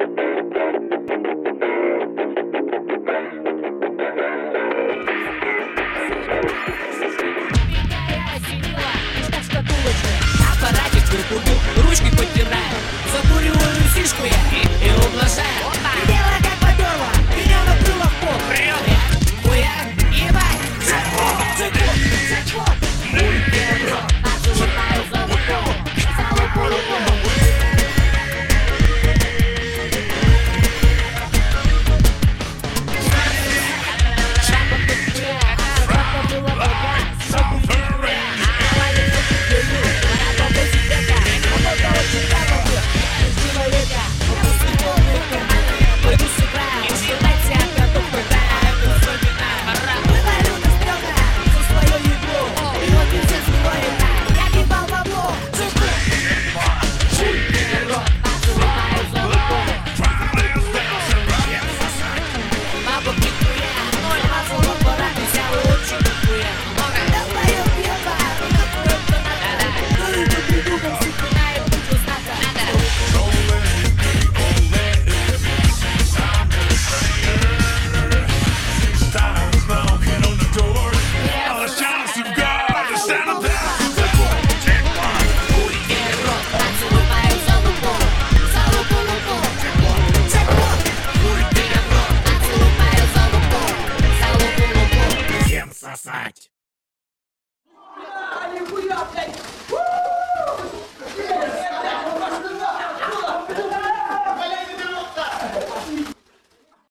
Аппаратик круту, ручкой подтираю, закуриваю сишку я и ублажаю. Дело как поперло, меня накрыло в пол. Хуяк, ебать, джекпот, отзываю залупу. Сосать.